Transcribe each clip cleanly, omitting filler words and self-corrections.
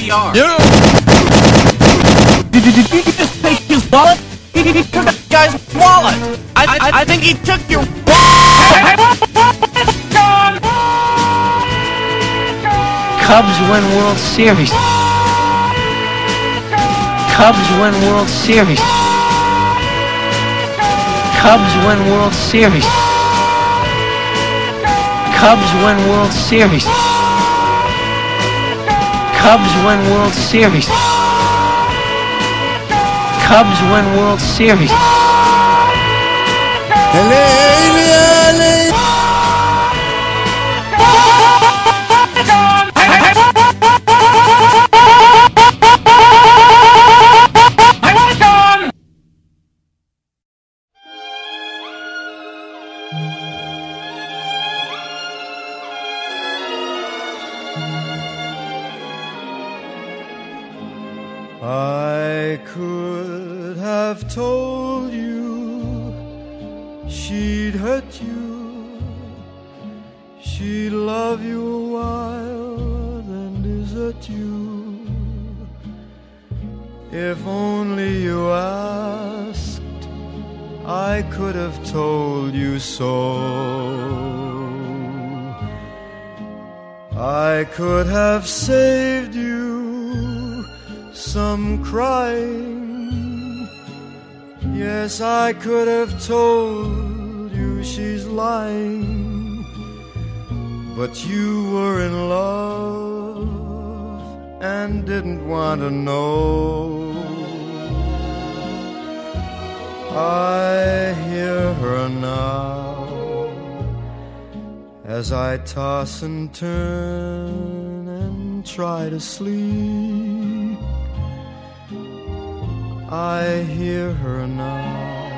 VCR. Yeah. Did you just take his wallet? He took the guy's wallet. I think he took your wallet. Cubs win World Series. Cubs win World Series. Cubs win World Series. Cubs win World Series. Cubs win World Series. Cubs win World Series. I could have told you she'd hurt you, she'd love you a while, then desert you. If only you asked, I could have told you so. I could have saved you some crying. Yes, I could have told you she's lying. But you were in love and didn't want to know. I hear her now as I toss and turn and try to sleep. I hear her now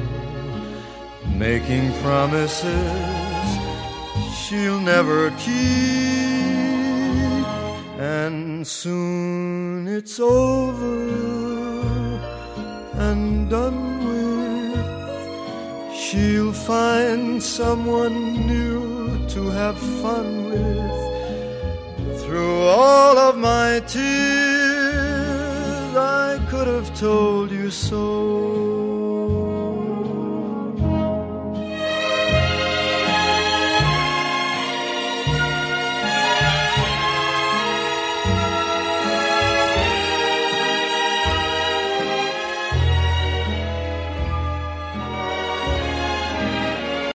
making promises she'll never keep. And soon it's over and done with. She'll find someone new to have fun with. Through all of my tears, I could have told you so.